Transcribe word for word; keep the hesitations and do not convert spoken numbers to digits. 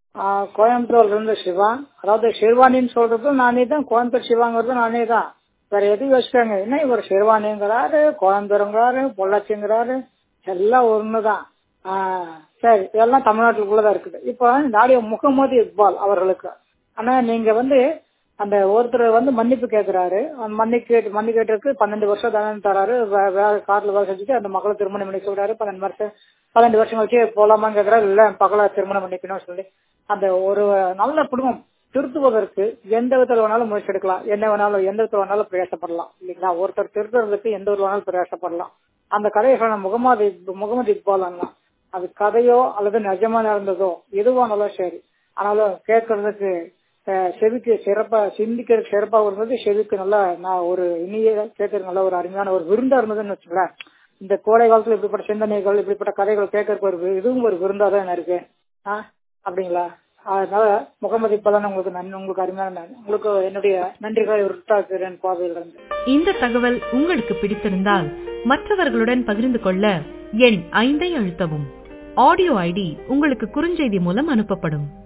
ஆஹ் கோயம்புத்தூர்ல இருந்து சிவா. அதாவது ஷெர்வானின்னு சொல்றதும் நானே தான், கோயம்புத்தூர் சிவாங்கிறதும் நானே தான். வேற எதுவும் யோசிக்காங்க, என்ன இவர் ஷெர்வானிங்கிறாரு, கோயம்புத்தூருங்கிறாரு, பொள்ளாச்சிங்கிறாரு, எல்லாம் ஒண்ணுதான். ஆஹ் சரி, இதெல்லாம் தமிழ்நாட்டுக்குள்ளதான் இருக்குது. இப்போ இந்த ஆடியோ முகமது இக்பால் அவர்களுக்கு, ஆனா நீங்க வந்து அந்த ஒருத்தர் வந்து மன்னிப்பு கேட்கிறாரு, அந்த மன்னிப்பு மன்னி கேட்டதுக்கு பன்னெண்டு வருஷம் தண்டனை தராரு. வே- வேற கார்ல வேலை செஞ்சுட்டு அந்த மகளை திருமணம் பண்ணி சொல்றாரு. பன்னெண்டு வருஷம் பன்னெண்டு வருஷம் கழிச்சு போலாமான்னு கேட்கிறாரு. இல்ல பகல திருமணம் பண்ணிக்கணும்னு சொல்லி அந்த ஒரு நல்ல குடும்பம் திருத்துவதற்கு எந்த விதத்துல வேணாலும் முயற்சி எடுக்கலாம், என்ன வேணாலும் எந்த விதத்துல வேணாலும் பிரயாசப்படலாம் இல்லைங்களா. ஒருத்தர் திருத்துறதுக்கு எந்த விதத்துல வேணாலும் பிரயாசப்படலாம். அந்த கதையை சொன்ன முகமது இக்- முகமது இக்பால் அண்ணா, அது கதையோ அல்லது நிஜமா நடந்ததோ எதுவானாலும் சரி, ஆனாலும் கேட்கறதுக்கு அஹ், செவிக்கு சிறப்பா, சிந்திக்கிறதுக்கு சிறப்பா இருந்தது. செவிக்கு நல்லா நான் ஒரு இனிய கேட்கறது நல்ல ஒரு அருமையான ஒரு விருந்தா இருந்ததுன்னு வச்சுங்களேன். இந்த கோடை காலத்துல இப்படிப்பட்ட சிந்தனைகள், இப்படிப்பட்ட கதைகள் கேட்கறதுக்கு ஒரு வி- இதுவும் ஒரு விருந்தா தான் என்ன இருக்கு. ஆ, அப்படிங்களா. அதனால முகமது இப்பதான் உங்களுக்கு நன்றி, உங்களுக்கு அருமையான நன்றி. உங்களுக்கு என்னுடைய நன்றிகளை உருட்டாக்குகிறேன் பார்வையில் இருந்து. இந்த தகவல் உங்களுக்கு பிடித்திருந்தால் மற்றவர்களுடன் பகிர்ந்து கொள்ள எண் ஐந்தை அழுத்தவும். ஆடியோ ஐடி உங்களுக்கு குறுஞ்செய்தி மூலம் அனுப்பப்படும்.